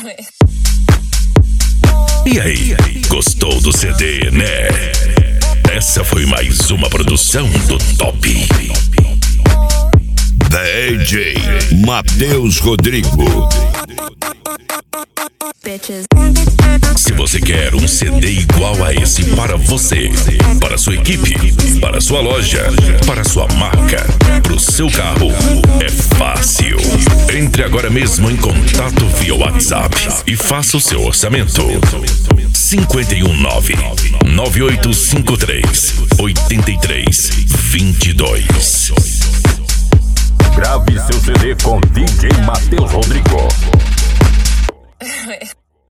E aí, gostou do CD, né? Essa foi mais uma produção do Top. DJ Matheus Rodrigo. Se você quer um CD igual a esse para você, para sua equipe, para sua loja, para sua marca, para o seu carro, é fácil. Entre agora mesmo em contato via WhatsApp e faça o seu orçamento. 519-9853-8322. Grave seu CD com DJ Matheus Rodrigo.